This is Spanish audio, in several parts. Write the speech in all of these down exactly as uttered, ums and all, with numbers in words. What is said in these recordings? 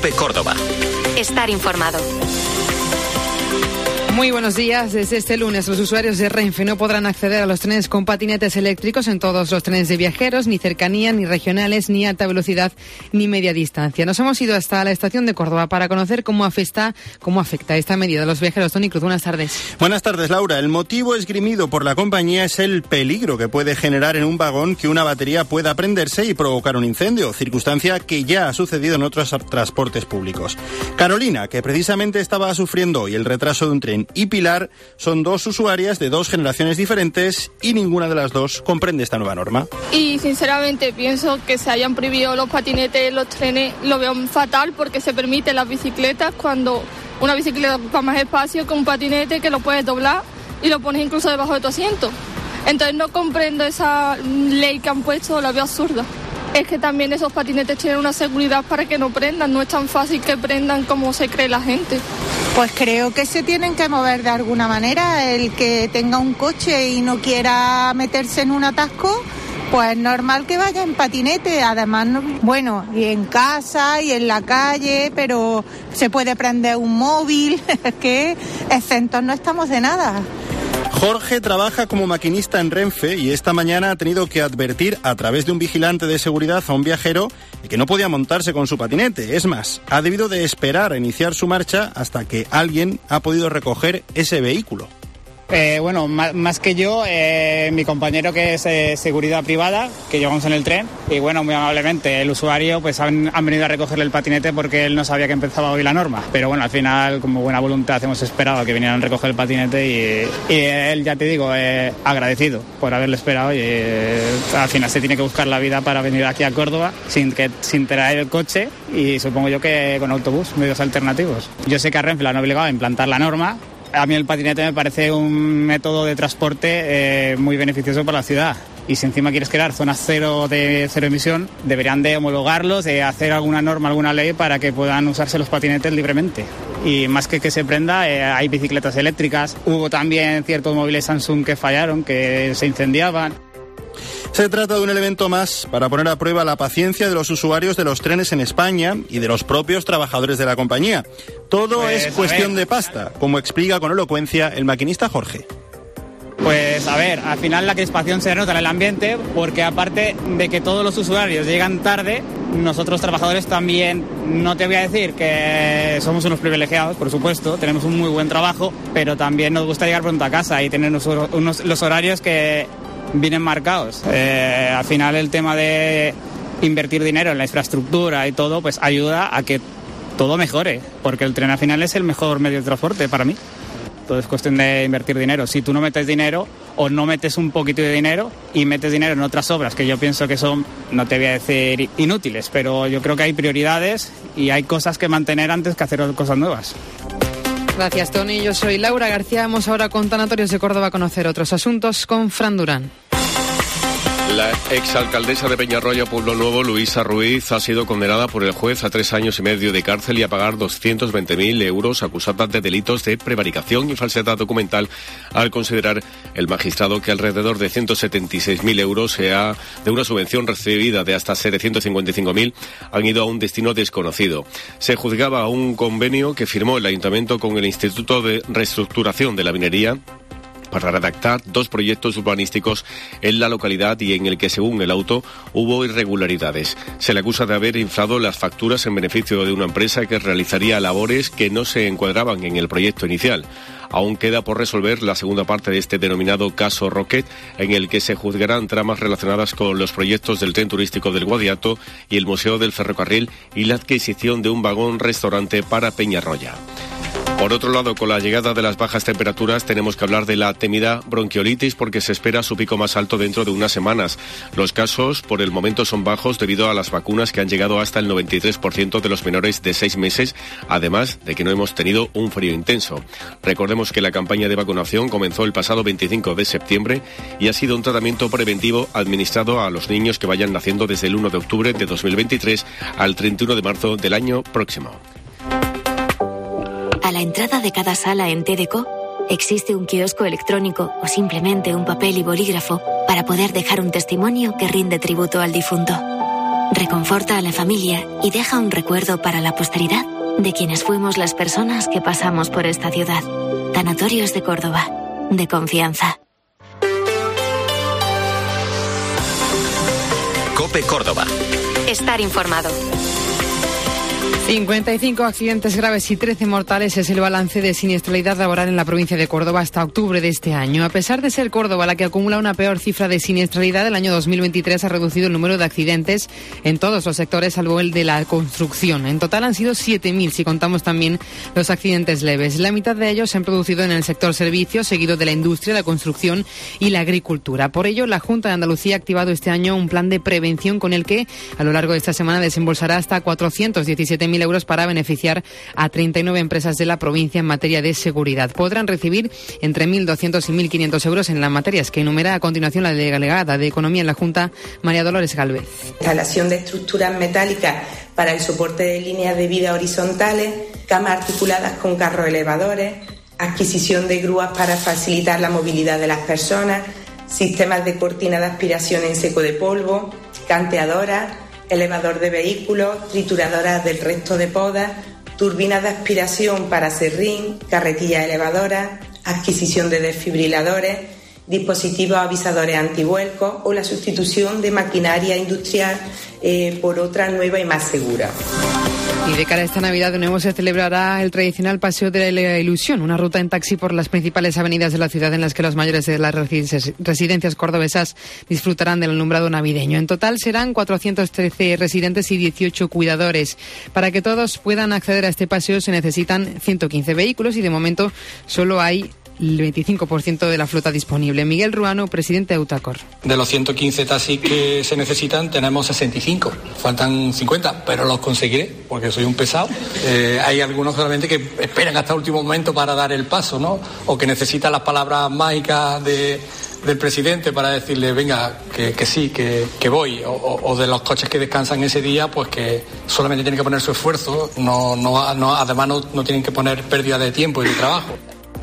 COPE Córdoba. Estar informado. Muy buenos días. Desde este lunes los usuarios de Renfe no podrán acceder a los trenes con patinetes eléctricos en todos los trenes de viajeros, ni cercanía, ni regionales, ni alta velocidad, ni media distancia. Nos hemos ido hasta la estación de Córdoba para conocer cómo afecta, cómo afecta esta medida a los viajeros. Tony Cruz, buenas tardes. Buenas tardes, Laura. El motivo esgrimido por la compañía es el peligro que puede generar en un vagón que una batería pueda prenderse y provocar un incendio, circunstancia que ya ha sucedido en otros transportes públicos. Carolina, que precisamente estaba sufriendo hoy el retraso de un tren, y Pilar son dos usuarias de dos generaciones diferentes y ninguna de las dos comprende esta nueva norma. Y sinceramente pienso que se hayan prohibido los patinetes en los trenes, lo veo fatal porque se permiten las bicicletas cuando una bicicleta ocupa más espacio que un patinete que lo puedes doblar y lo pones incluso debajo de tu asiento. Entonces no comprendo esa ley que han puesto, la veo absurda. Es que también esos patinetes tienen una seguridad para que no prendan, no es tan fácil que prendan como se cree la gente. Pues creo que se tienen que mover de alguna manera. El que tenga un coche y no quiera meterse en un atasco, pues es normal que vaya en patinete. Además, bueno, y en casa y en la calle, pero se puede prender un móvil, que exentos no estamos de nada. Jorge trabaja como maquinista en Renfe y esta mañana ha tenido que advertir a través de un vigilante de seguridad a un viajero que no podía montarse con su patinete. Es más, ha debido de esperar a iniciar su marcha hasta que alguien ha podido recoger ese vehículo. Eh, bueno, más, más que yo, eh, mi compañero que es eh, seguridad privada, que llevamos en el tren, y bueno, muy amablemente el usuario pues han, han venido a recogerle el patinete porque él no sabía que empezaba hoy la norma, pero bueno, al final como buena voluntad hemos esperado a que vinieran a recoger el patinete y, y él, ya te digo, eh, agradecido por haberlo esperado y eh, al final se tiene que buscar la vida para venir aquí a Córdoba sin, que, sin traer el coche y supongo yo que con autobús, medios alternativos. Yo sé que a Renfe la han obligado a implantar la norma. A mí el patinete me parece un método de transporte eh, muy beneficioso para la ciudad. Y si encima quieres crear zonas cero de cero emisión, deberían de homologarlos, de hacer alguna norma, alguna ley para que puedan usarse los patinetes libremente. Y más que que se prenda, eh, hay bicicletas eléctricas. Hubo también ciertos móviles Samsung que fallaron, que se incendiaban. Se trata de un elemento más para poner a prueba la paciencia de los usuarios de los trenes en España y de los propios trabajadores de la compañía. Todo pues, es cuestión de pasta, como explica con elocuencia el maquinista Jorge. Pues a ver, al final la crispación se nota en el ambiente porque aparte de que todos los usuarios llegan tarde, nosotros trabajadores también, no te voy a decir que somos unos privilegiados, por supuesto, tenemos un muy buen trabajo, pero también nos gusta llegar pronto a casa y tener unos, unos, los horarios que vienen marcados. Eh, al final el tema de invertir dinero en la infraestructura y todo, pues ayuda a que todo mejore, porque el tren al final es el mejor medio de transporte para mí. Todo es cuestión de invertir dinero. Si tú no metes dinero o no metes un poquito de dinero y metes dinero en otras obras que yo pienso que son, no te voy a decir inútiles, pero yo creo que hay prioridades y hay cosas que mantener antes que hacer cosas nuevas. Gracias, Tony. Yo soy Laura García. Vamos ahora con Tanatorios de Córdoba a conocer otros asuntos con Fran Durán. La exalcaldesa de Peñarroya, Pueblo Nuevo, Luisa Ruiz, ha sido condenada por el juez a tres años y medio de cárcel y a pagar doscientos veinte mil euros, acusada de delitos de prevaricación y falsedad documental, al considerar el magistrado que alrededor de ciento setenta y seis mil euros sea de una subvención recibida de hasta setecientos cincuenta y cinco mil han ido a un destino desconocido. Se juzgaba un convenio que firmó el Ayuntamiento con el Instituto de Reestructuración de la Minería para redactar dos proyectos urbanísticos en la localidad y en el que, según el auto, hubo irregularidades. Se le acusa de haber inflado las facturas en beneficio de una empresa que realizaría labores que no se encuadraban en el proyecto inicial. Aún queda por resolver la segunda parte de este denominado caso Roquet, en el que se juzgarán tramas relacionadas con los proyectos del tren turístico del Guadiato y el Museo del Ferrocarril y la adquisición de un vagón-restaurante para Peñarroya. Por otro lado, con la llegada de las bajas temperaturas tenemos que hablar de la temida bronquiolitis porque se espera su pico más alto dentro de unas semanas. Los casos por el momento son bajos debido a las vacunas que han llegado hasta el noventa y tres por ciento de los menores de seis meses, además de que no hemos tenido un frío intenso. Recordemos que la campaña de vacunación comenzó el pasado veinticinco de septiembre y ha sido un tratamiento preventivo administrado a los niños que vayan naciendo desde el uno de octubre de dos mil veintitrés al treinta y uno de marzo del año próximo. A la entrada de cada sala en T D C O existe un kiosco electrónico o simplemente un papel y bolígrafo para poder dejar un testimonio que rinde tributo al difunto. reconforta a la familia y deja un recuerdo para la posteridad de quienes fuimos las personas que pasamos por esta ciudad. Tanatorios de Córdoba, de confianza. COPE Córdoba. Estar informado. cincuenta y cinco accidentes graves y trece mortales es el balance de siniestralidad laboral en la provincia de Córdoba hasta octubre de este año. A pesar de ser Córdoba la que acumula una peor cifra de siniestralidad, el año dos mil veintitrés ha reducido el número de accidentes en todos los sectores, salvo el de la construcción. En total han sido siete mil, si contamos también los accidentes leves. La mitad de ellos se han producido en el sector servicios, seguido de la industria, la construcción y la agricultura. Por ello, la Junta de Andalucía ha activado este año un plan de prevención con el que, a lo largo de esta semana, desembolsará hasta cuatrocientos diecisiete mil euros para beneficiar a treinta y nueve empresas de la provincia en materia de seguridad. Podrán recibir entre mil doscientos y mil quinientos euros en las materias que enumera a continuación la delegada de Economía en la Junta, María Dolores Gálvez. Instalación de estructuras metálicas para el soporte de líneas de vida horizontales, camas articuladas con carros elevadores, adquisición de grúas para facilitar la movilidad de las personas, sistemas de cortina de aspiración en seco de polvo, canteadoras, elevador de vehículos, trituradoras del resto de podas, turbinas de aspiración para serrín, carretillas elevadoras, adquisición de desfibriladores, dispositivos avisadores antivuelcos o la sustitución de maquinaria industrial eh, por otra nueva y más segura. Y de cara a esta Navidad de nuevo se celebrará el tradicional Paseo de la Ilusión, una ruta en taxi por las principales avenidas de la ciudad en las que los mayores de las residencias cordobesas disfrutarán del alumbrado navideño. En total serán cuatrocientos trece residentes y dieciocho cuidadores. Para que todos puedan acceder a este paseo se necesitan ciento quince vehículos y de momento solo hay el veinticinco por ciento de la flota disponible. Miguel Ruano, presidente de Eutacor. De los ciento quince taxis que se necesitan, tenemos sesenta y cinco. Faltan cincuenta, pero los conseguiré, porque soy un pesado. Eh, hay algunos solamente que esperan hasta el último momento para dar el paso, ¿no? O que necesitan las palabras mágicas de... del presidente para decirle, venga, que, que sí, que, que voy, o, o de los coches que descansan ese día, pues que solamente tienen que poner su esfuerzo, no, no, no, además no, no tienen que poner pérdida de tiempo y de trabajo.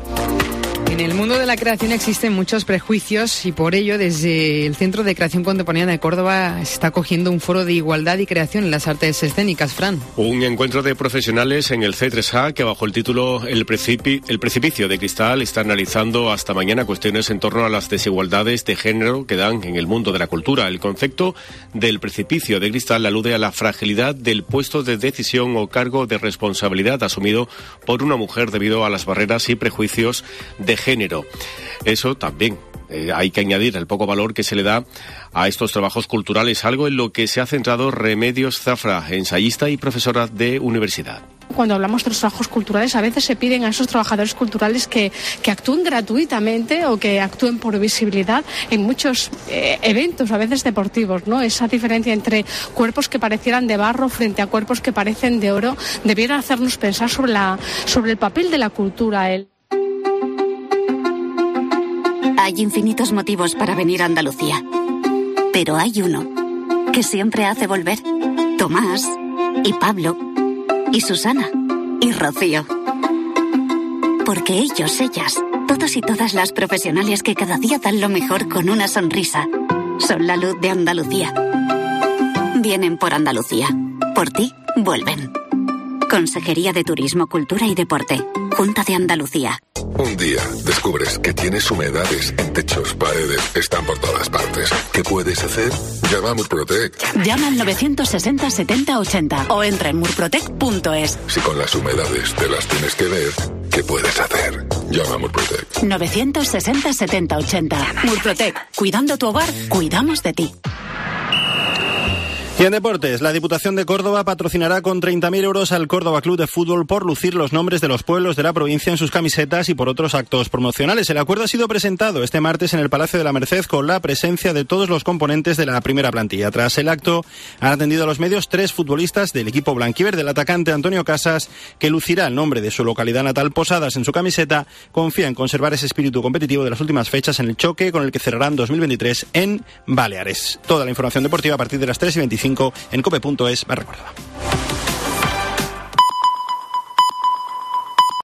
En el mundo de la creación existen muchos prejuicios y por ello desde el Centro de Creación Contemporánea de Córdoba se está cogiendo un foro de igualdad y creación en las artes escénicas, Fran. Un encuentro de profesionales en el C tres A que bajo el título El, Precipi- el Precipicio de Cristal está analizando hasta mañana cuestiones en torno a las desigualdades de género que dan en el mundo de la cultura. El concepto del precipicio de cristal alude a la fragilidad del puesto de decisión o cargo de responsabilidad asumido por una mujer debido a las barreras y prejuicios de género. Eso también eh, hay que añadir el poco valor que se le da a estos trabajos culturales, algo en lo que se ha centrado Remedios Zafra, ensayista y profesora de universidad. Cuando hablamos de los trabajos culturales, a veces se piden a esos trabajadores culturales que, que actúen gratuitamente o que actúen por visibilidad en muchos eh, eventos, a veces deportivos, ¿no? Esa diferencia entre cuerpos que parecieran de barro frente a cuerpos que parecen de oro debiera hacernos pensar sobre, la, sobre el papel de la cultura. El... Hay infinitos motivos para venir a Andalucía, pero hay uno que siempre hace volver. Tomás, y Pablo, y Susana, y Rocío. Porque ellos, ellas, todos y todas las profesionales que cada día dan lo mejor con una sonrisa, son la luz de Andalucía. Vienen por Andalucía. Por ti, vuelven. Consejería de Turismo, Cultura y Deporte. Junta de Andalucía. Un día descubres que tienes humedades en techos, paredes, están por todas partes. ¿Qué puedes hacer? Llama a Murprotec. Llama al novecientos sesenta setenta ochenta o entra en murprotec punto es. Si con las humedades te las tienes que ver, ¿qué puedes hacer? Llama a Murprotec. novecientos sesenta setenta ochenta. Murprotec. Cuidando tu hogar, cuidamos de ti. Y en deportes, la Diputación de Córdoba patrocinará con treinta mil euros al Córdoba Club de Fútbol por lucir los nombres de los pueblos de la provincia en sus camisetas y por otros actos promocionales. El acuerdo ha sido presentado este martes en el Palacio de la Merced con la presencia de todos los componentes de la primera plantilla. Tras el acto, han atendido a los medios tres futbolistas del equipo blanquiverde. El atacante Antonio Casas, que lucirá el nombre de su localidad natal Posadas en su camiseta, confía en conservar ese espíritu competitivo de las últimas fechas en el choque con el que cerrarán dos mil veintitrés en Baleares. Toda la información deportiva a partir de las tres y veinticinco en cope punto es barra Córdoba.